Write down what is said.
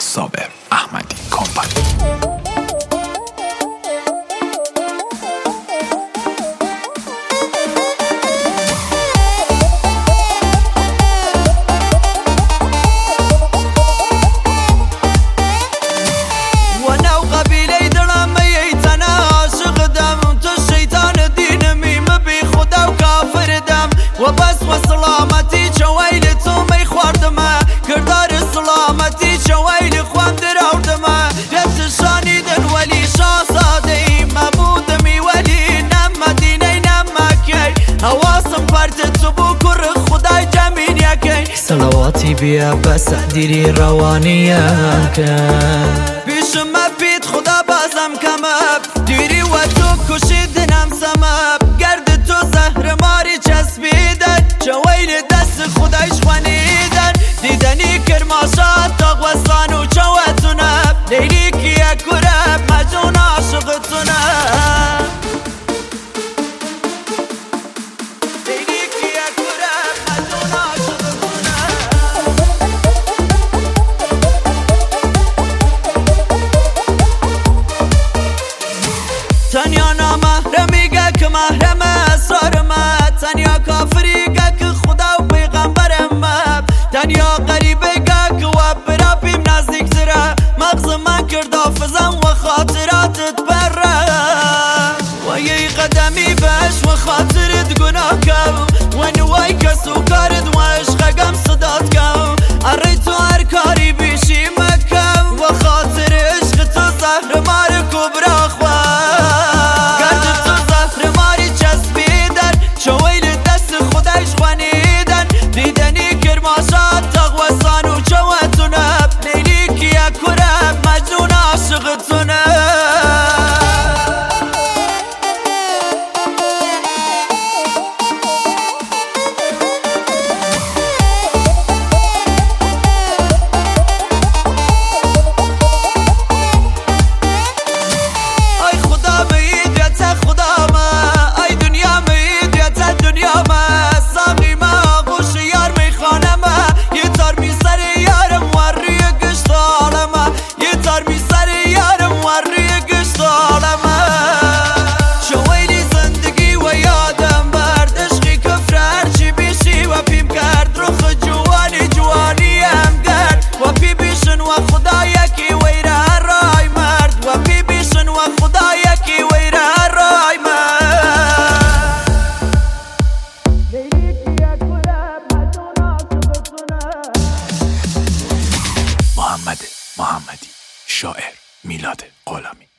صابر احمدی کمپانی. وبس وسلامتی چویل تو می خوردمه کردار سلامتی چویل خوام دراودمه رتشانی دن ولی شاهزاده ای مبودمی ولی نم مدینه نم مکی حواسم پرت تو بو کر خدای جمین یکی صلواتی بیا بس دیری روانیه کن پیشم بید خدا بازم کمب دیری و تو کشیدنم سمب گرد تو زهر ماری چسبیدن چویل دست خودش خوانیدن دیدنی کرماشات تاغوستان و چوتونب لیلی کیه کرب مجون عاشقتونب لیلی کیه کرب مجون عاشقتونب تنیا نامحرمیگه که محرم اسرارمه تنیا کافریگه که خدا و پیغمبرمه تنیا قریبگه که و براپیم نزدیک تره مغز من کرد حافظم و خاطراتت بره و یه قدمی بش و خاطرت گناه کن و نوای کس و کارد و عشقگم صدات کن اره تو هر کاری بیشی مکن و خاطر عشق تو زهر مار کبرا خواه محمدی شاعر میلاد غلامی.